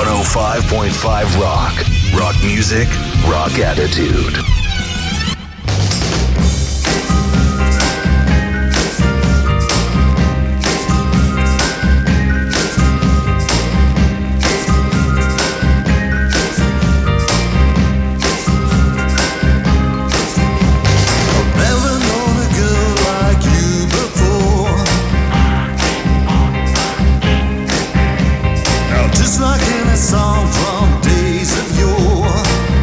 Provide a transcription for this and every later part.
105.5 Rock. Rock music, rock attitude. Song from days of yore.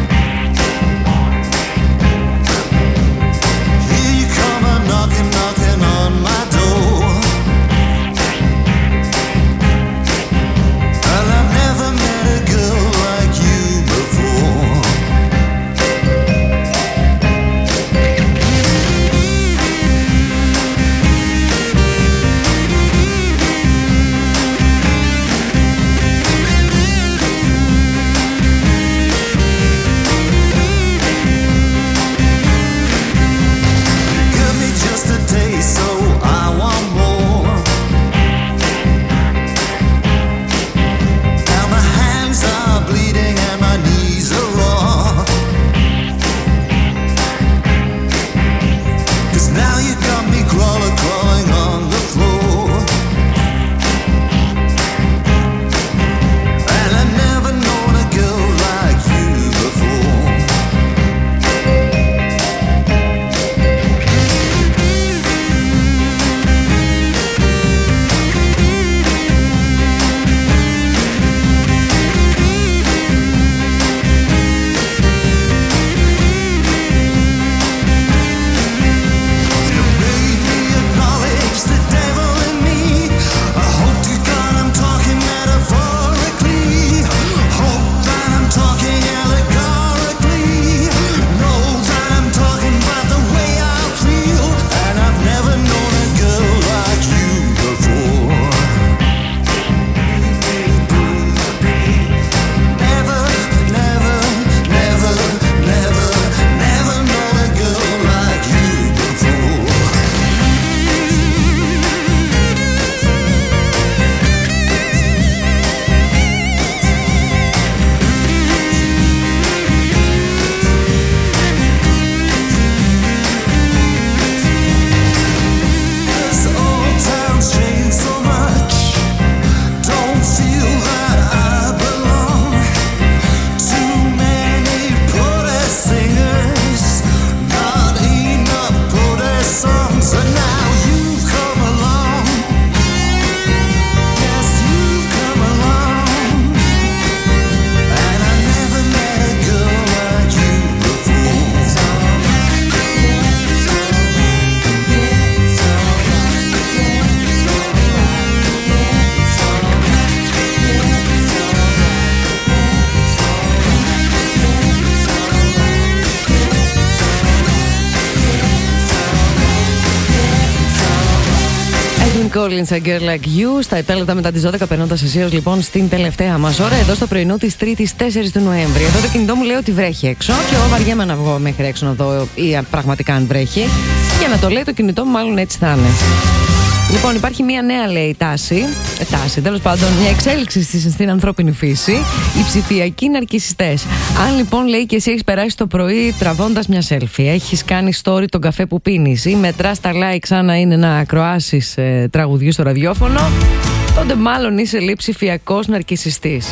Collins, A Girl Like You, στα επέλεπτα μετά τις 12, περνώντας αισίως λοιπόν στην τελευταία μας ώρα, εδώ στο πρωινό της 3ης 4 του Νοέμβρη. Εδώ το κινητό μου λέει ότι βρέχει έξω και εγώ βαριέμαι να βγω μέχρι έξω να δω ή πραγματικά αν βρέχει. Και να το λέει το κινητό μου, μάλλον έτσι θα είναι. Λοιπόν, υπάρχει μια νέα, λέει, τάση, τέλος πάντων, μια εξέλιξη στην ανθρώπινη φύση, οι ψηφιακοί ναρκισσιστές. Αν λοιπόν, λέει, και εσύ έχεις περάσει το πρωί τραβώντας μια selfie, έχεις κάνει story τον καφέ που πίνεις ή μετράς τα like σαν να είναι να ακροάσεις τραγουδιού στο ραδιόφωνο, τότε μάλλον είσαι, λέει, ψηφιακός ναρκισσιστής.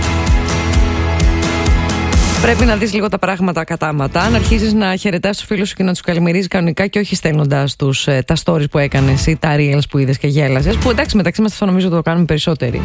Πρέπει να δεις λίγο τα πράγματα κατάματα. Αν αρχίζεις να χαιρετάς τους φίλους σου και να τους καλημερίζεις κανονικά και όχι στέλνοντας τους τα stories που έκανες ή τα reels που είδες και γέλασες, που εντάξει, μεταξύ μας αυτό νομίζω ότι το κάνουμε περισσότεροι.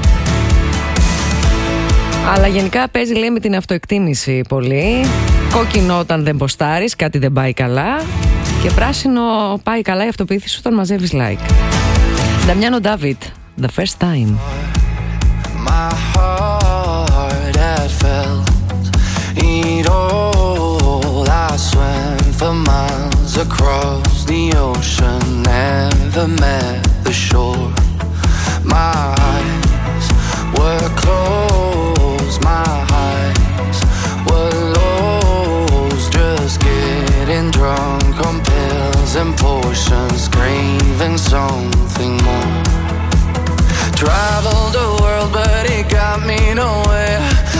Αλλά γενικά παίζει, λέει, με την αυτοεκτίμηση πολύ. Κόκκινο όταν δεν ποστάρεις, κάτι δεν πάει καλά. Και πράσινο πάει καλά η αυτοποίθηση όταν μαζεύεις like. Νταμιάνο Ντάβιτ, The First Time. My heart had felt it all. I swam for miles across the ocean, never met the shore. My eyes were closed, my eyes were lost, just getting drunk on pills and potions, craving something more. Traveled the world but it got me nowhere.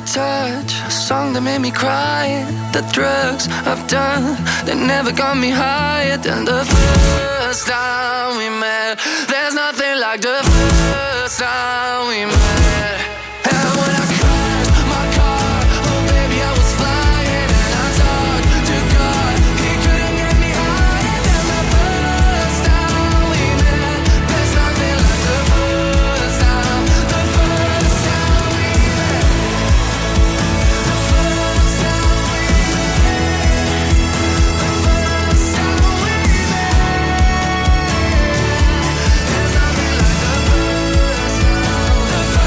touch, a song that made me cry. The drugs I've done, they never got me higher than the first time we met. There's nothing like the first time we met. And when I crashed my car, oh baby I was flying, and I talked to God, he couldn't get me higher than the first time we met. There's nothing like the first time we met. The first time we met. The first time we met. The first time we met. There's nothing like the first time. The first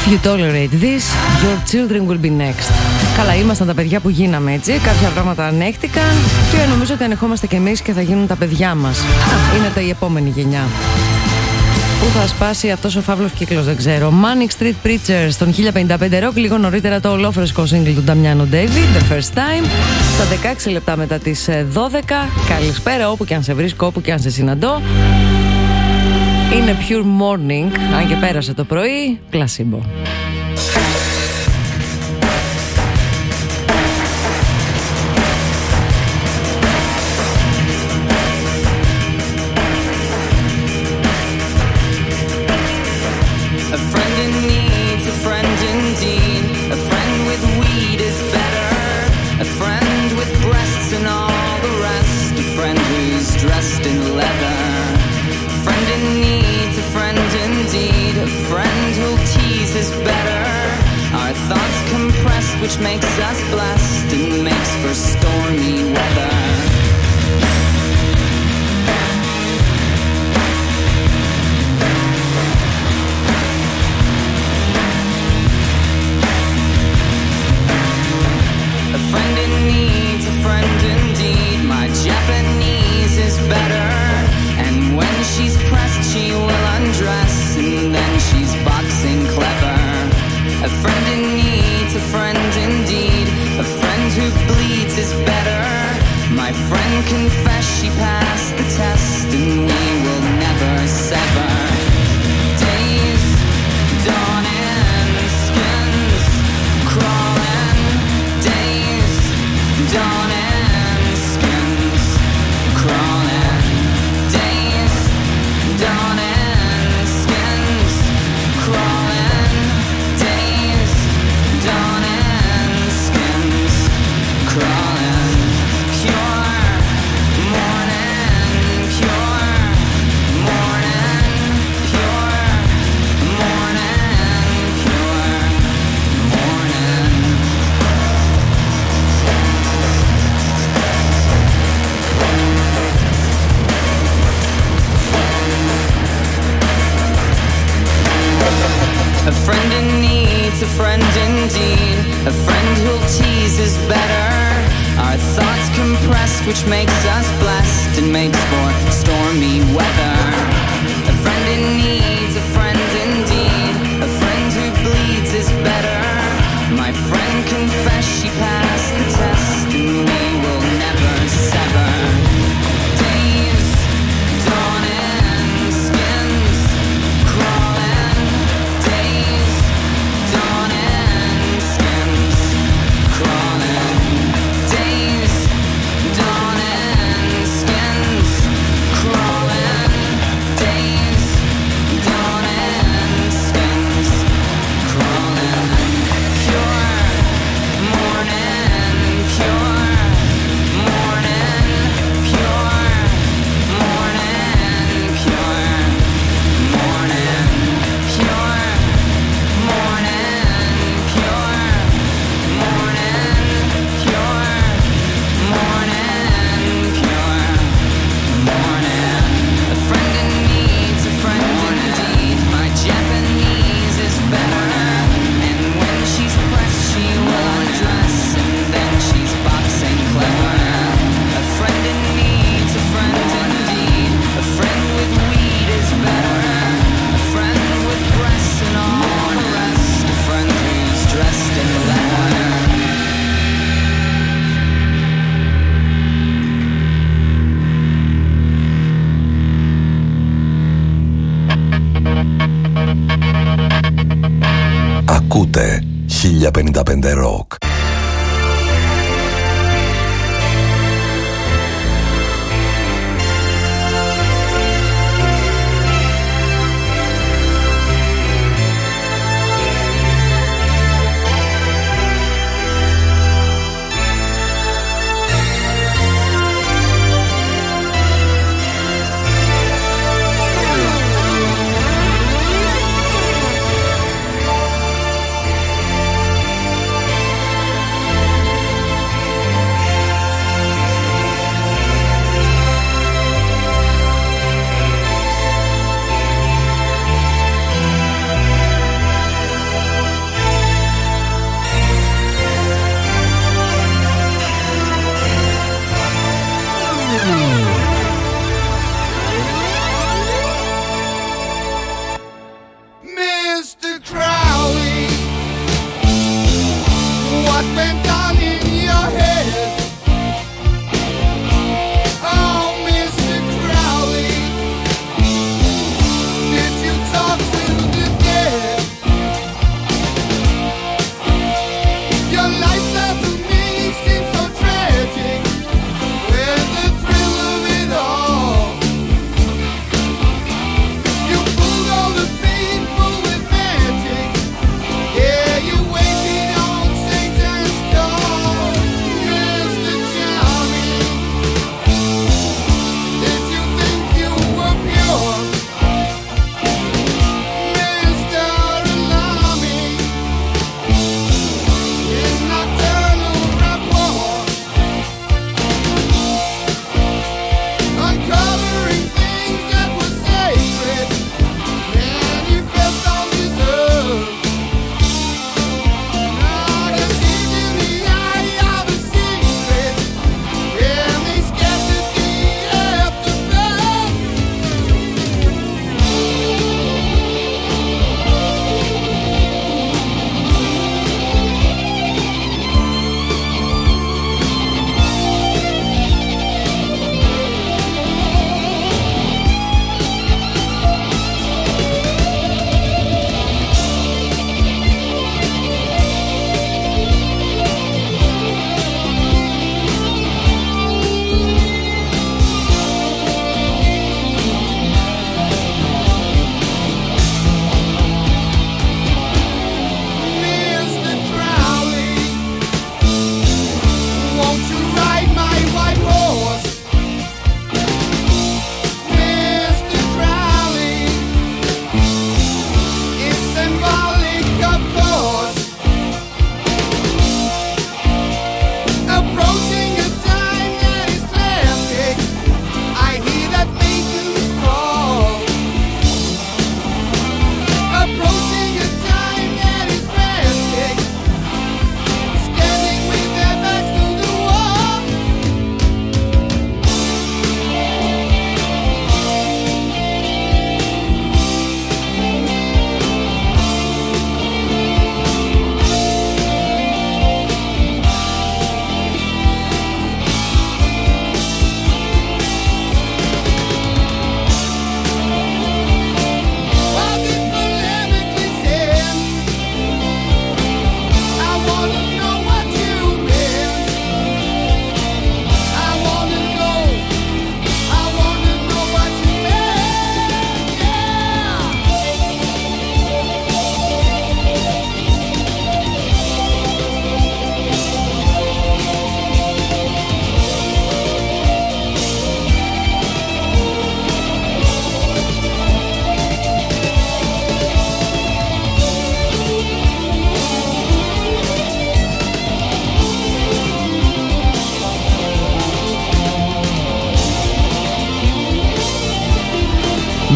If you tolerate this, your children will be next. Καλά, ήμασταν τα παιδιά που γίναμε έτσι. Κάποια πράγματα ανέχτηκαν και νομίζω ότι ανεχόμαστε κι εμείς και θα γίνουν τα παιδιά μας. Είναι η επόμενη γενιά. Πού θα σπάσει αυτός ο φαύλος κύκλος δεν ξέρω. Manic Street Preachers στον 1055 Rock. Λίγο νωρίτερα το ολόφρεσκο single του Νταμιάνο David, The First Time. Στα 16 λεπτά μετά τις 12. Καλησπέρα όπου και αν σε βρίσκω, όπου και αν σε συναντώ. Είναι Pure Morning, αν και πέρασε το πρωί. Placebo. Which makes us blessed and makes for stormy weather. A friend in need's a friend indeed. My Japanese is better. And when she's pressed she will undress. And then she's boxing clever. A friend in need's a friend indeed. A friend who bleeds is better. My friend confessed she passed the test. And we will never sever. Days dawning, skins crawling. Days dawning, skins crawling. Days dawning, skins crawling. Days dawning, skins crawling. Pure morning, pure morning, pure morning, pure morning. A friend in need's a friend indeed. A friend who'll tease is better. Our thoughts compressed, which makes us blessed and makes for stormy weather. A friend in need's a friend indeed. A friend who bleeds is better. My friend confessed she passed the test, and we will never sever. Days dawning, skins crawling. Days dawning, skins crawling. Days dawning, skins crawling. Days dawning, skins crawling. Pure morning, pure morning, pure morning, pure morning, pure morning, pure morning, pure morning, pure morning. A friend in need's a friend indeed. My Japanese is better. And when she's pressed she will undress. And then she's boxing clever. A friend in need's a friend indeed. A friend with weed is better. A friend with breasts and all the rest. A friend who's dressed in leather. Ακούτε 1055 Rock.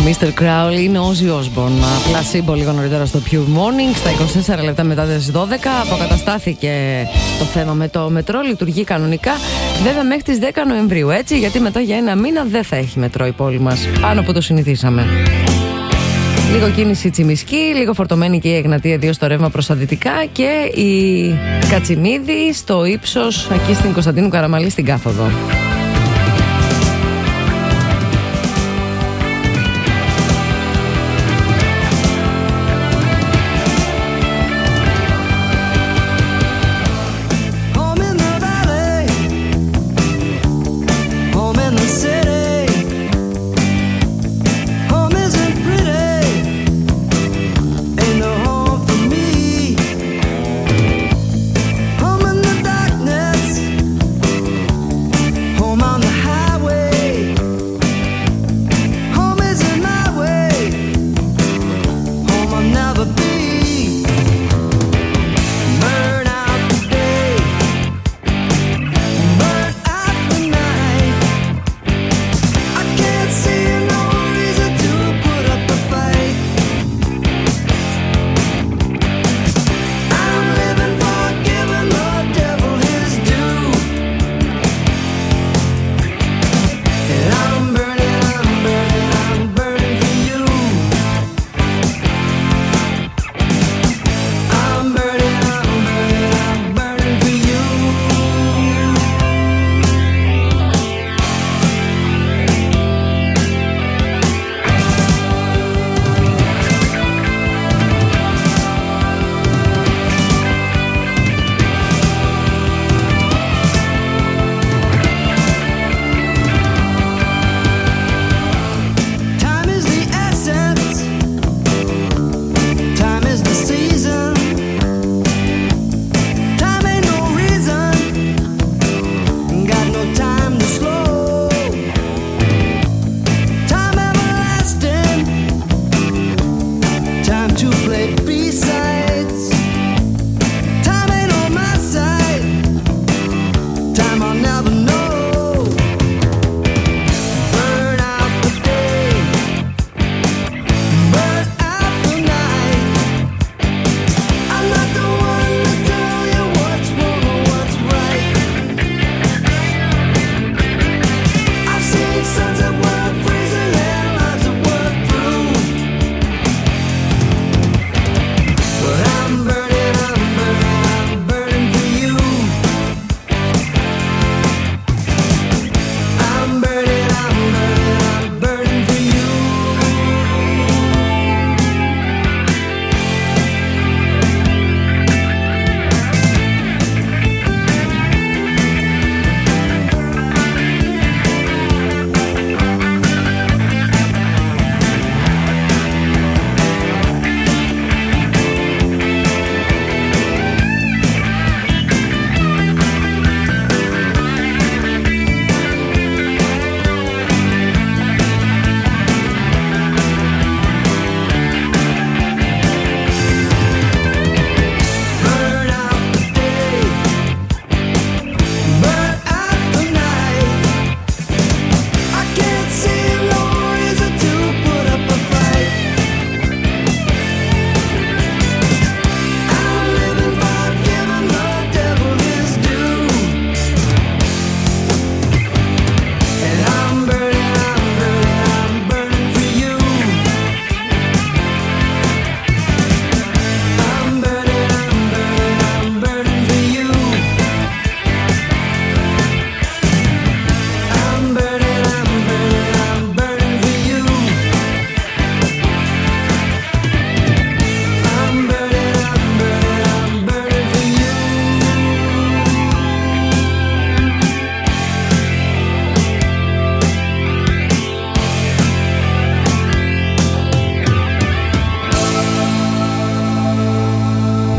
Mr. Crowley είναι ο Ozzy Osbourne. Απλά σύμπο λίγο νωρίτερα στο Pure Morning. Στα 24 λεπτά μετά τις 12 αποκαταστάθηκε το θέμα με το μετρό. Λειτουργεί κανονικά. Βέβαια μέχρι τις 10 Νοεμβρίου, έτσι. Γιατί μετά για ένα μήνα δεν θα έχει μετρό η πόλη μας. Πάνω που το συνηθίσαμε. Λίγο κίνηση Τσιμισκή, λίγο φορτωμένη και η Εγνατία 2 στο ρεύμα προς τα δυτικά και η Κατσιμίδη στο ύψος εκεί στην Κωνσταντίνου Καραμαλή στην κάθοδο.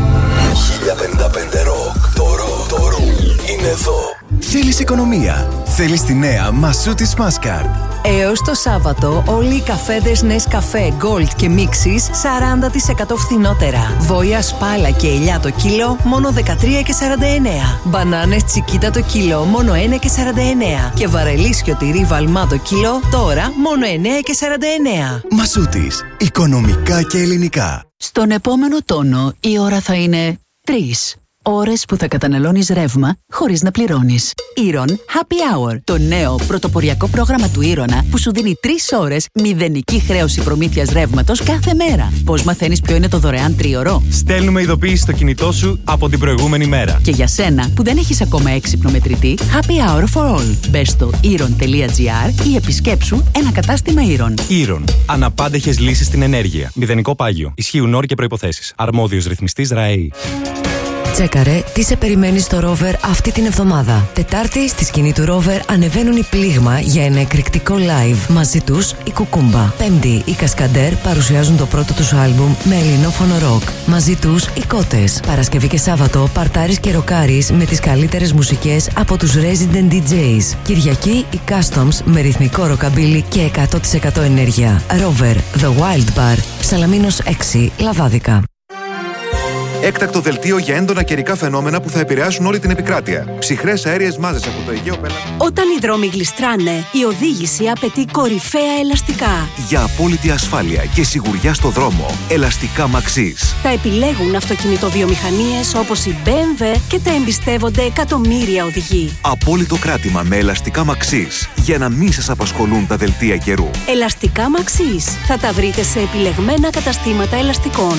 Θέλεις οικονομία, Θέλεις τη νέα Μασούτης Maskard. Έως το Σάββατο, όλοι οι καφέδες Nescafé Gold και Mixis 40% φθηνότερα. Βόια σπάλα και ελιά το κιλό, μόνο 13,49. Μπανάνες τσικίτα το κιλό, μόνο 1,49. Και βαρελίσιο τυρί βαλμά το κιλό, τώρα μόνο 9,49. Μασούτης. Οικονομικά και ελληνικά. Στον επόμενο τόνο η ώρα θα είναι 3. Ώρες που θα καταναλώνεις ρεύμα χωρίς να πληρώνεις. Iron Happy Hour. Το νέο πρωτοποριακό πρόγραμμα του Ήρωνα που σου δίνει 3 ώρες μηδενική χρέωση προμήθειας ρεύματος κάθε μέρα. Πώς μαθαίνεις ποιο είναι το δωρεάν τρίωρο? Στέλνουμε ειδοποίηση στο κινητό σου από την προηγούμενη μέρα. Και για σένα που δεν έχεις ακόμα έξυπνο μετρητή, Happy Hour for all. Μπες στο iron.gr ή επισκέψου ένα κατάστημα Iron. Iron. Αναπάντεχες λύσεις στην ενέργεια. Μηδενικό πάγιο. Ισχύουν όροι και προϋποθέσεις. Αρμόδιος ρυθμιστής ΡΑΕΗ. Τσέκαρε τι σε περιμένει στο Rover αυτή την εβδομάδα. Τετάρτη στη σκηνή του Rover ανεβαίνουν οι Πλήγμα για ένα εκρηκτικό live. Μαζί τους η Κουκούμπα. Πέμπτη οι Κασκαντέρ παρουσιάζουν το πρώτο τους άλμπουμ με ελληνόφωνο ροκ. Μαζί τους οι Κότες. Παρασκευή και Σάββατο παρτάρεις και ροκάρεις με τις καλύτερες μουσικές από τους Resident DJs. Κυριακή οι Customs με ρυθμικό ροκαμπίλι και 100% ενέργεια. Rover, The Wild Bar, Σαλαμίνος 6, Λαβάδικα. Έκτακτο δελτίο για έντονα καιρικά φαινόμενα που θα επηρεάσουν όλη την επικράτεια. Ψυχρές αέριες μάζες από το Αιγαίο Πέλαγο. Όταν οι δρόμοι γλιστράνε, η οδήγηση απαιτεί κορυφαία ελαστικά. Για απόλυτη ασφάλεια και σιγουριά στο δρόμο, ελαστικά Maxis. Τα επιλέγουν αυτοκινητοβιομηχανίες όπως η BMW και τα εμπιστεύονται εκατομμύρια οδηγοί. Απόλυτο κράτημα με ελαστικά Maxis για να μην σας απασχολούν τα δελτία καιρού. Ελαστικά Maxis. Θα τα βρείτε σε επιλεγμένα καταστήματα ελαστικών.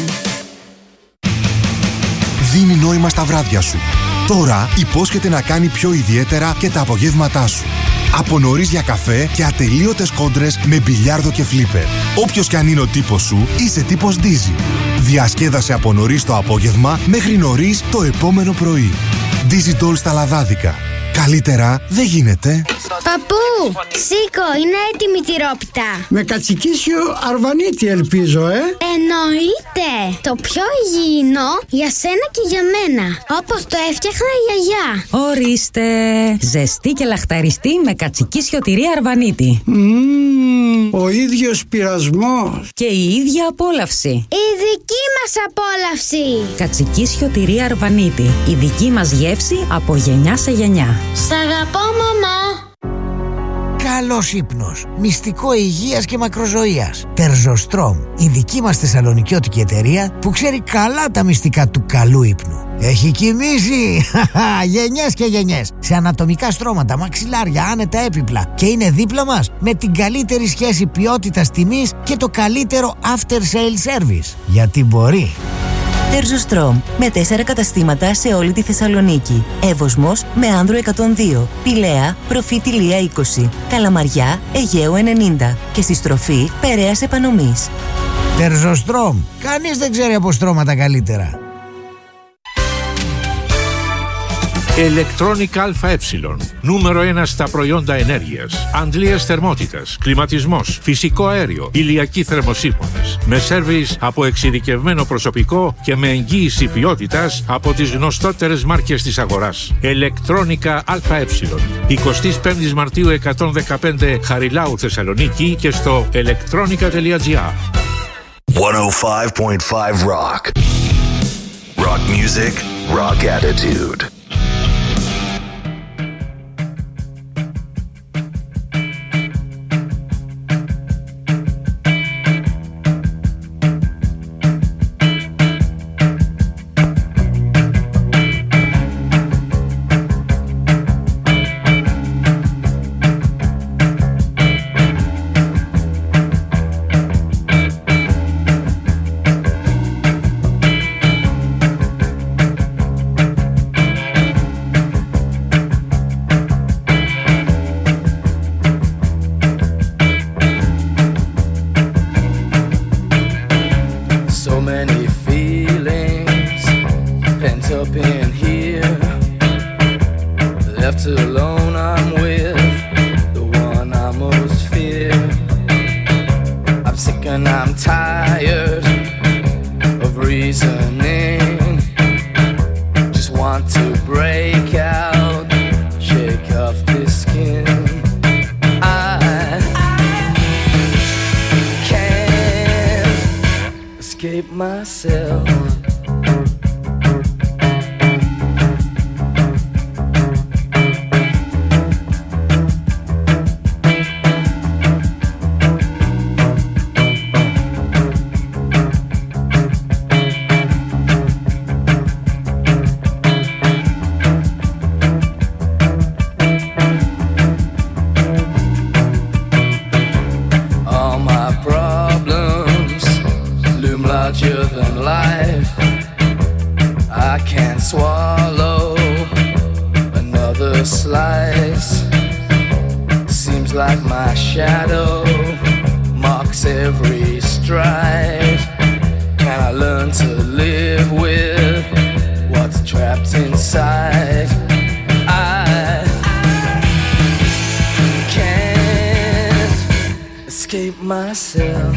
Δίνει νόημα στα βράδια σου. Τώρα υπόσχεται να κάνει πιο ιδιαίτερα και τα απογεύματά σου. Από νωρίς για καφέ και ατελείωτες κόντρες με μπιλιάρδο και φλίπερ. Όποιος κι αν είναι ο τύπος σου, είσαι τύπος Dizzy. Διασκέδασε από νωρίς το απόγευμα μέχρι νωρίς το επόμενο πρωί. Dizzy Doll στα Λαδάδικα. Καλύτερα δεν γίνεται. Παππού, σήκω, είναι έτοιμη η τυρόπιτα. Με κατσικίσιο αρβανίτη ελπίζω, Εννοείται. Το πιο υγιεινό για σένα και για μένα. Όπως το έφτιαχνα η γιαγιά. Ορίστε. Ζεστή και λαχταριστή με κατσικίσιο τυρί αρβανίτη. Ο ίδιος πειρασμός. Και η ίδια απόλαυση. Η δική μας απόλαυση. Κατσικίσιο τυρί αρβανίτη. Η δική μας γεύση από γενιά σε γενιά. Σ' αγαπώ, μαμά. Καλός ύπνος, μυστικό υγείας και μακροζωίας. Τερζοστρόμ, η δική μας θεσσαλονικιώτικη εταιρεία που ξέρει καλά τα μυστικά του καλού ύπνου. Έχει κοιμήσει γενιές και γενιές σε ανατομικά στρώματα, μαξιλάρια, άνετα έπιπλα και είναι δίπλα μας με την καλύτερη σχέση ποιότητας τιμής και το καλύτερο after sale service. Γιατί μπορεί. Τερζοστρόμ με 4 καταστήματα σε όλη τη Θεσσαλονίκη. Εύωσμος με Άνδρο 102, Πηλαία, Προφήτη Λία 20, Καλαμαριά, Αιγαίου 90 και στη στροφή Περαίας Επανομής. Τερζοστρόμ, κανείς δεν ξέρει από στρώματα καλύτερα. Electronic ΑΕ. Νούμερο 1 στα προϊόντα ενέργειας. Αντλίες θερμότητας, κλιματισμός, φυσικό αέριο, ηλιακοί θερμοσύφωνες. Με σέρβις από εξειδικευμένο προσωπικό και με εγγύηση ποιότητας από τις γνωστότερες μάρκες της αγοράς. Electronica ΑΕ. 25 Μαρτίου 115 Χαριλάου Θεσσαλονίκη και στο electronica.gr. 105.5 Rock. Rock music, rock attitude. Left alone, I'm with the one I most fear. I'm sick and I'm tired of reasoning. Just want to break out, shake off this skin. I can't swallow another slice. Seems like my shadow marks every stride. Can I learn to live with what's trapped inside? I can't escape myself.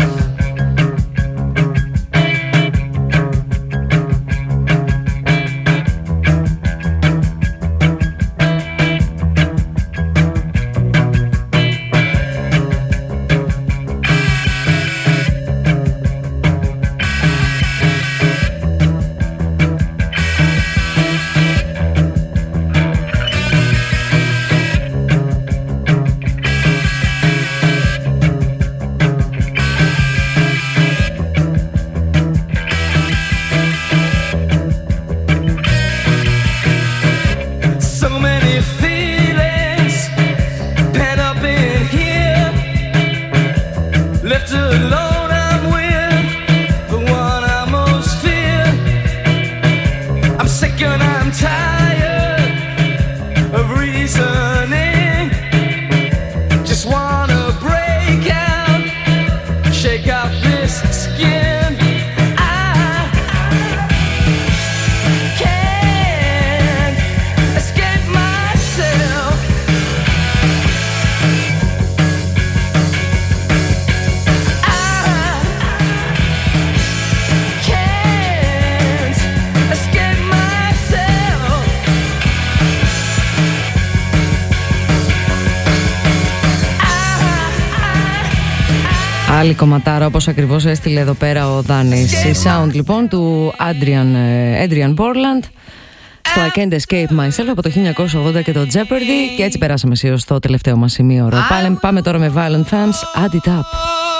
Άλλη κομματάρα, όπως ακριβώς έστειλε εδώ πέρα ο Δάνης. Η sound λοιπόν του Adrian Borland στο I Can't Escape Myself από το 1980 και το Jeopardy. Και έτσι περάσαμε αισίως στο τελευταίο μας σημείο. Πάμε τώρα με Violent Femmes, Add It Up.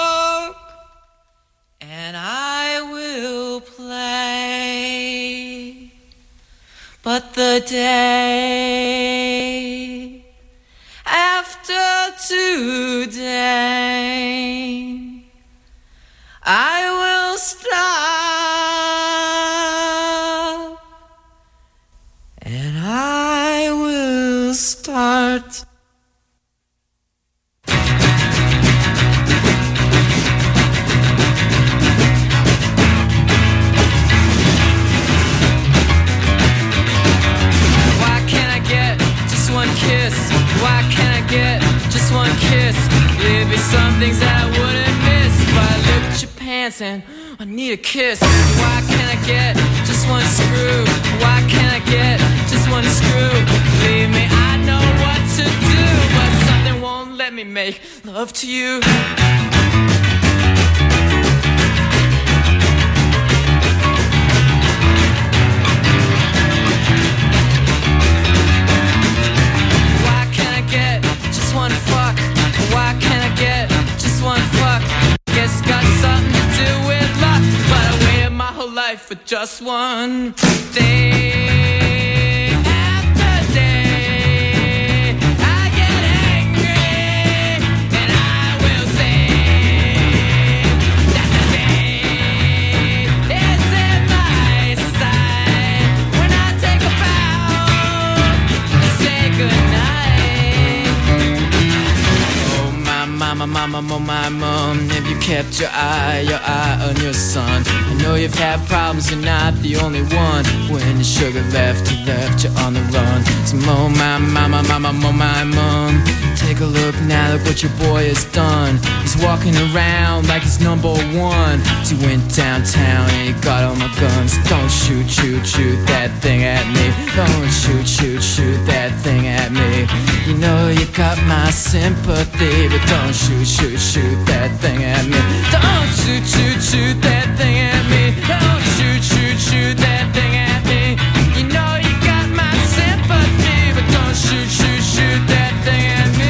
And I will play, but the day after today I will stop, and I will start. Why can't I get just one kiss? Why can't I get just one kiss? There'd be some things that I wouldn't miss, but I look at your pants and I need a kiss. Why can't I get just one screw? Why can't I get just one screw? Believe me, I know what to do, but something won't let me make love to you. Why can't I get just one fuck? Why can't I get just one fuck? Guess it's got something to do with luck, but I waited my whole life for just one day. After day, I get angry, and I will say that the day is in my sight. When I take a bow and say goodnight. Oh my mama, mama, oh my mom, have you kept your eye on your son? I know you've had problems, you're not the only one. When your sugar left you on the run. So oh my mama, mama, oh my mom, take a look now, look what your boy has done. He's walking around like he's number one. So he went downtown and he got all my guns. Don't shoot, shoot, shoot that thing at me. Don't shoot, shoot, shoot that thing at me. You know you got my sympathy, but don't shoot, shoot, shoot that thing at me. Don't shoot, shoot, shoot that thing at me. Don't shoot, shoot, shoot that thing at me. You know you got my sympathy, but don't shoot, shoot, shoot that thing at me.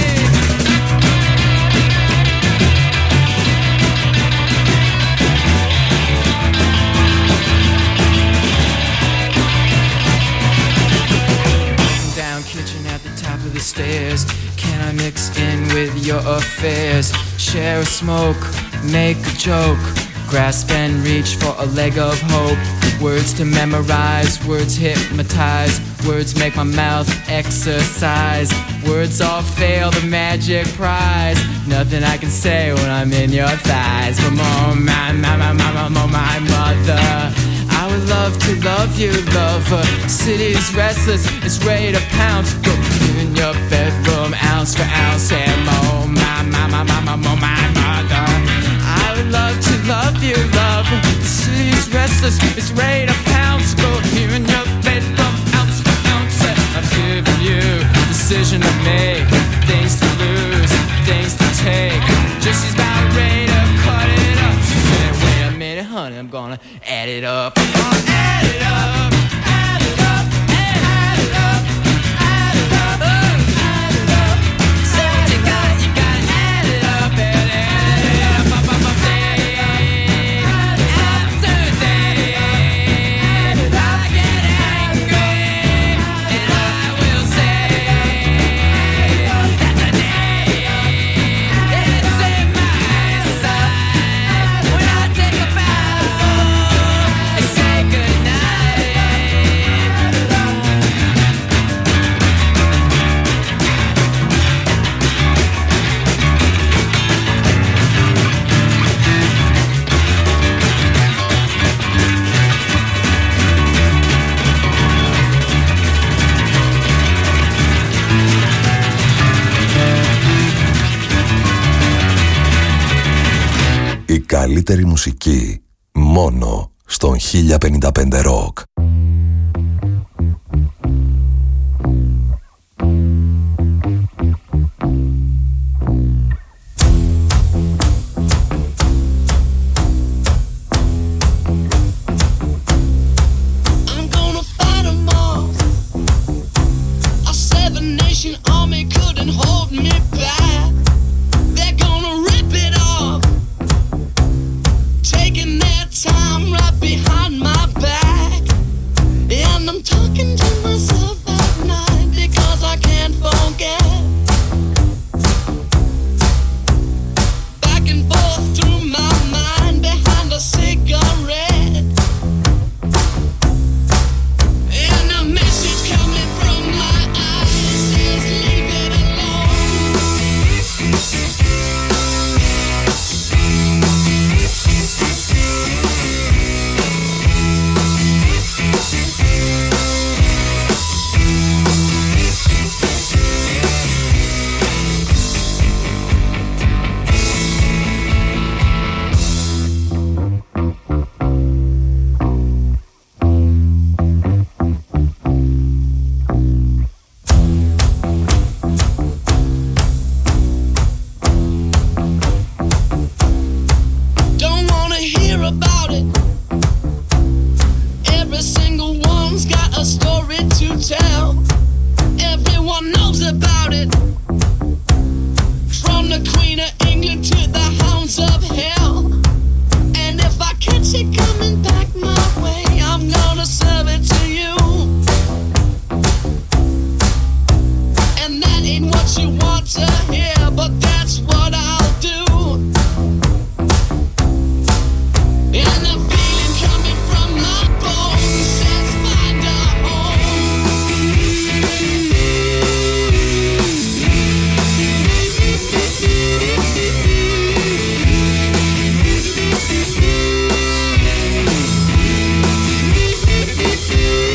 Down kitchen at the top of the stairs. Can I mix in with your affairs? Share a smoke, make a joke. grasp and reach for a leg of hope. Words to memorize, words hypnotize, words make my mouth exercise. Words all fail the magic prize. Nothing I can say when I'm in your thighs. But my mother, I would love to love you, lover. City's restless, it's ready to pounce. Go in your bedroom, ounce for ounce. And my mother, I would love to love you, lover. City's restless, it's ready to pounce. Go here in your bedroom, ounce for ounce. I've given you decision to make, things to lose, things to take. Just she's about ready to cut it up. She said, wait a minute, honey, I'm gonna add it up. I'm gonna add it up, add it up, add it up, add it up, add it up. Said you gotta add it up, add it up, up, day after day. I get angry, and I will say that the day is in my side. When I take a bow and say goodnight. Η καλύτερη μουσική μόνο στον 1055 Rock. I'm gonna fight 'em all. A seven-nation army couldn't hold me back. They're gonna rip it off, taking their time right behind my back. And I'm talking to myself at night because I can't forget. Back and forth through my mind behind a cigarette. And a message coming from my eyes says leave it don't wanna hear about it. Every single one's got a story to tell. Everyone knows about it. From the Queen of England to the hounds of hell. And if I catch it coming back my way, I'm gonna serve it to you. And that ain't what you want to hear, but that's what I'll do. And the feeling coming from my bones says find a home.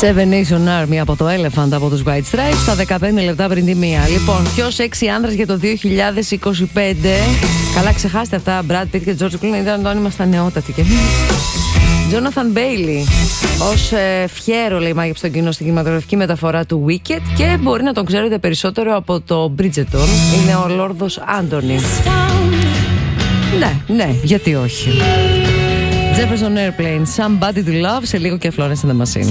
Seven Nation Army από το Elephant από τους White Stripes στα 15 λεπτά πριν τη μία. Λοιπόν, πιο σεξι άνδρας για το 2025. Καλά, ξεχάστε αυτά. Brad Pitt και George Clooney ήταν όταν ήμασταν νεότατοι και εμείς. Jonathan Bailey ως φιέρο, λέει, μάγεψε τον κοινό στην κινηματογραφική μεταφορά του Wicked και μπορεί να τον ξέρετε περισσότερο από το Bridgerton. Είναι ο Λόρδος Άντονι. Ναι, γιατί όχι. Jefferson Airplane, Somebody to Love, σε λίγο και Florence and the Machine.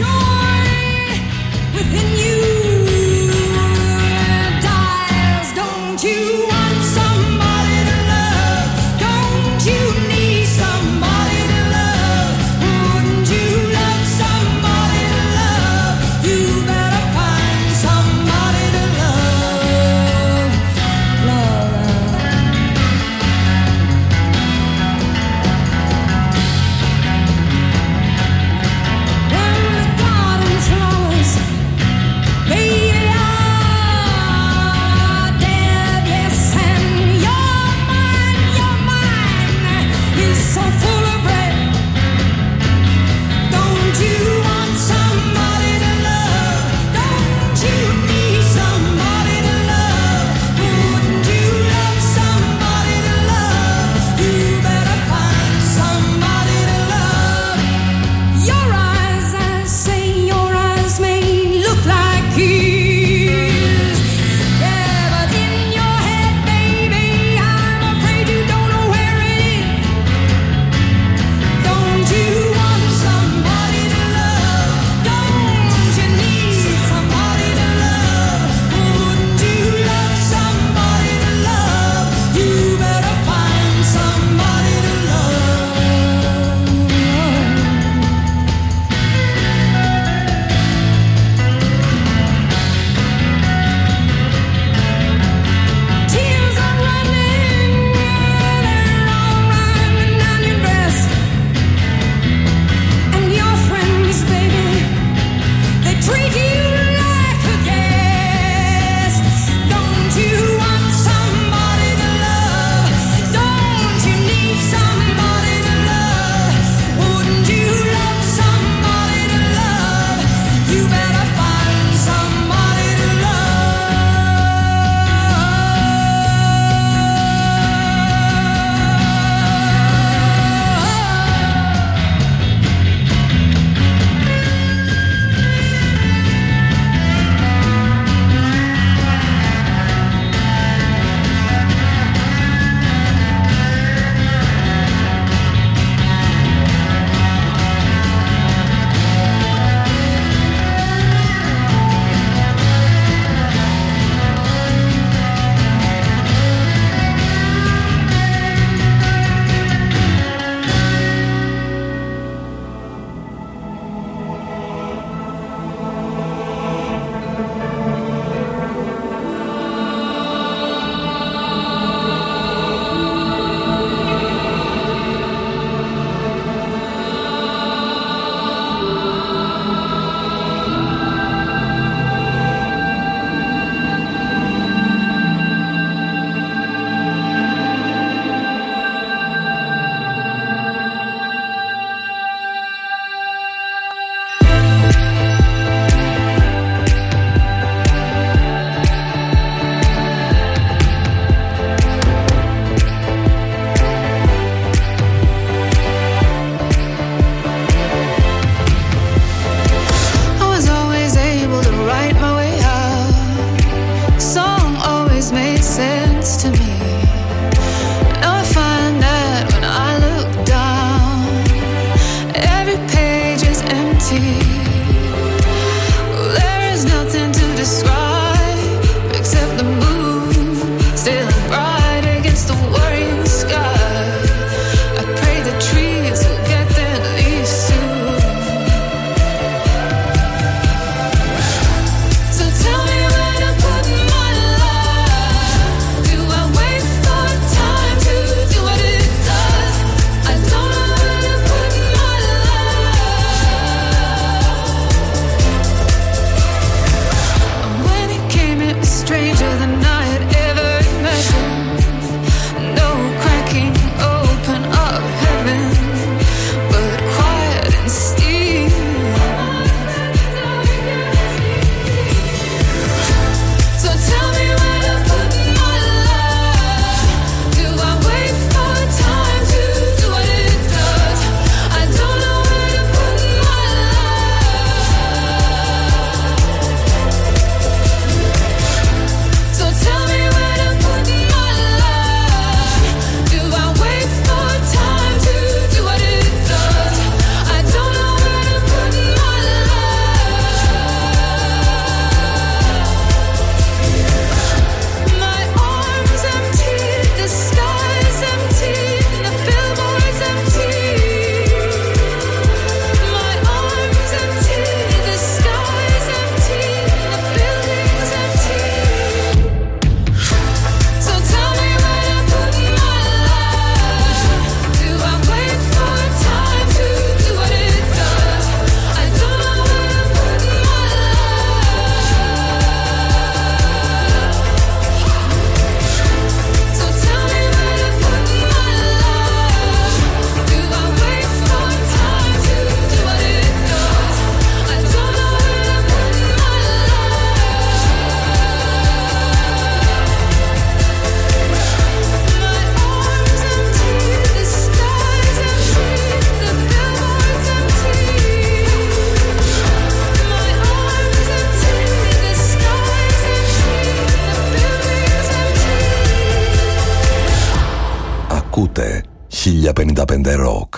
Ακούτε 1055 Rock.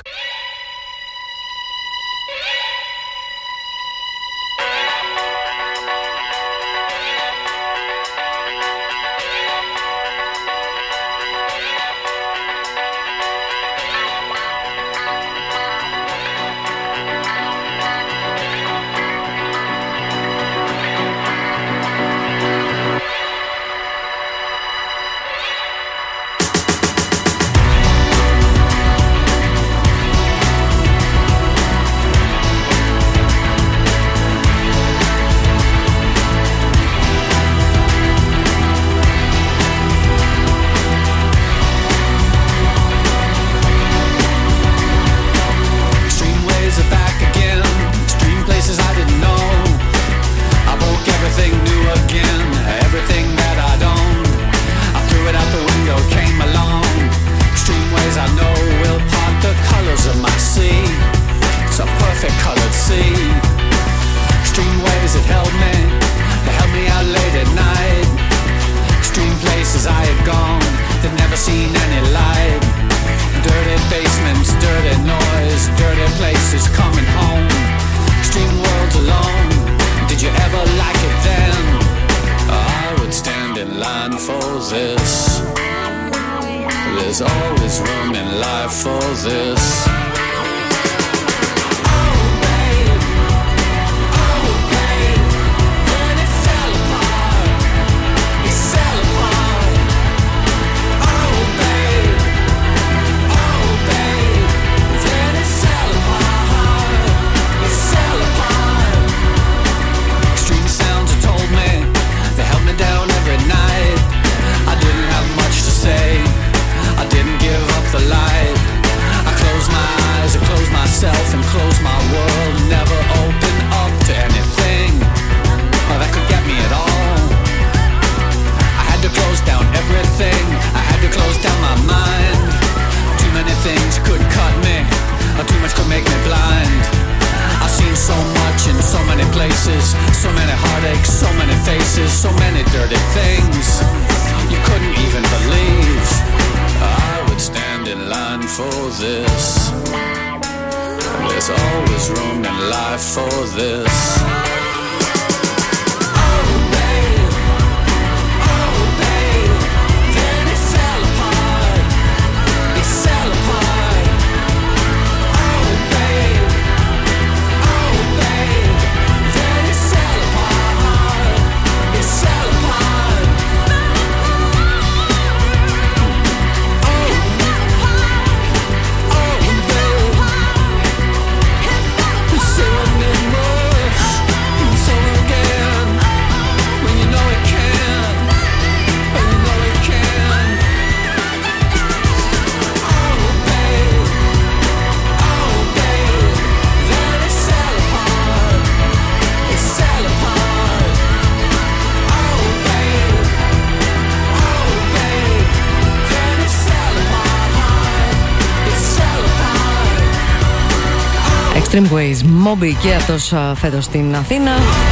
Streamways, Moby και αυτός φέτος στην Αθήνα.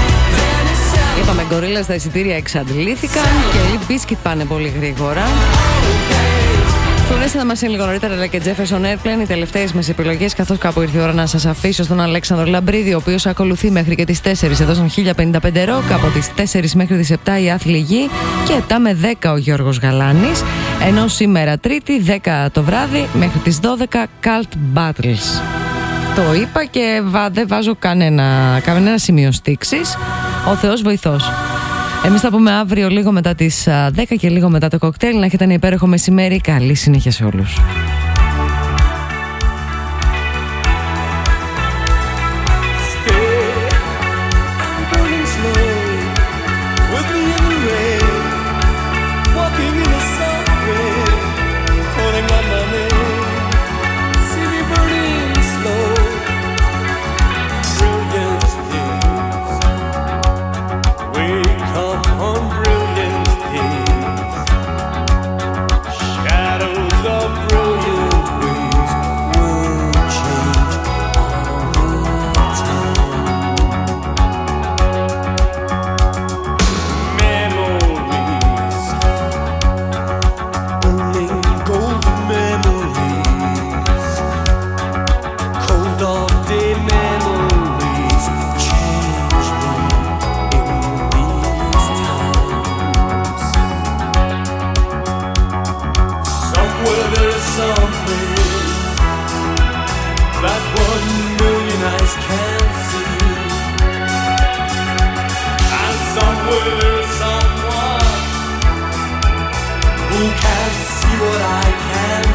Είπαμε Gorillaz, τα εισιτήρια εξαντλήθηκαν και οι Bizkit πάνε πολύ γρήγορα. Φωνέστε να μας είναι λίγο νωρίτερα, αλλά και Jefferson Airplane, οι τελευταίες μας επιλογές, καθώς κάπου ήρθε η ώρα να σας αφήσω στον Αλέξανδρο Λαμπρίδη, ο οποίος ακολουθεί μέχρι και τις 4 εδώ στον 1055 Rock, από τις 4 μέχρι τις 7 η Άθλη Γη και 7 με 10 ο Γιώργος Γαλάνης, ενώ σήμερα Τρίτη 10 το βράδυ μέχρι τις 12 Cult Battles. Το είπα και δεν βάζω κανένα σημείο στίξης. Ο Θεός βοηθός. Εμείς θα πούμε αύριο λίγο μετά τις 10 και λίγο μετά το κοκτέιλ. Να έχετε ένα υπέροχο μεσημέρι. Καλή συνέχεια σε όλους. Shadows of brilliance. can't see what I can